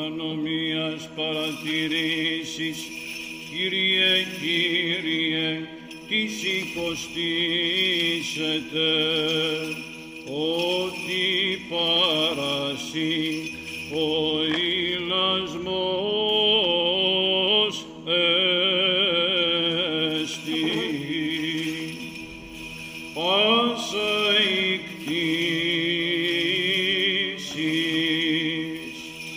παρανομίας παρατηρήσεις, Κύριε, Κύριε, τις υποστήσετε, ότι παρασύ ο ηλασμός εστι. Πάσα η κτήσεις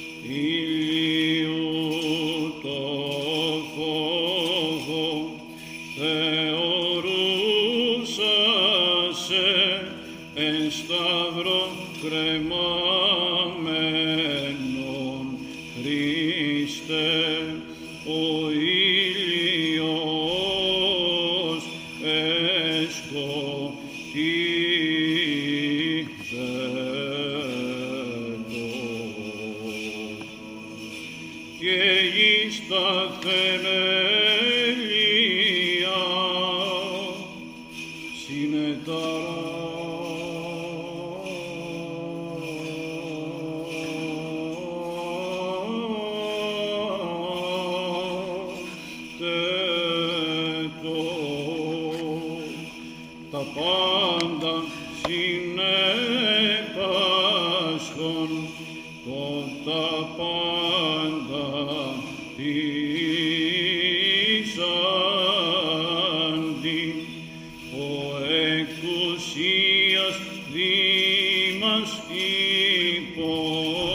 ηλίου το φόβο θεωρούσασε εν σταύρο κρεμαμένον Χριστέ, ο ήλιος εσκοτίζετο και εις τα θεμέλια τα πάντα συνέπασχον, τα πάντα πείσαντι, ο εκ ουσίας δήμας υπό